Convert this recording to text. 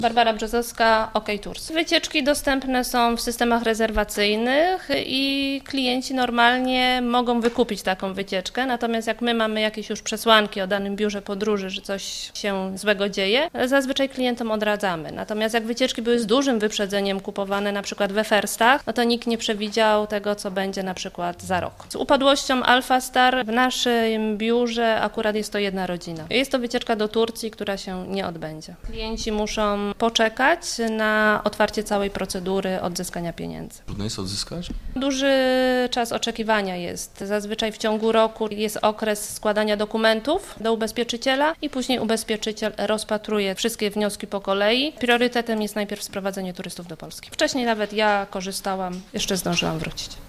Barbara Brzozowska, OK Tours. Wycieczki dostępne są w systemach rezerwacyjnych i klienci normalnie mogą wykupić taką wycieczkę, natomiast jak my mamy jakieś już przesłanki o danym biurze podróży, że coś się złego dzieje, zazwyczaj klientom odradzamy. Natomiast jak wycieczki były z dużym wyprzedzeniem kupowane na przykład we Firstach, no to nikt nie przewidział tego, co będzie na przykład za rok. Z upadłością Alfa Star w naszym biurze akurat jest to jedna rodzina. Jest to wycieczka do Turcji, która się nie odbędzie. Klienci muszą poczekać na otwarcie całej procedury odzyskania pieniędzy. Trudno jest odzyskać? Duży czas oczekiwania jest. Zazwyczaj w ciągu roku jest okres składania dokumentów do ubezpieczyciela i później ubezpieczyciel rozpatruje wszystkie wnioski po kolei. Priorytetem jest najpierw sprowadzenie turystów do Polski. Wcześniej nawet ja korzystałam, jeszcze zdążyłam wrócić.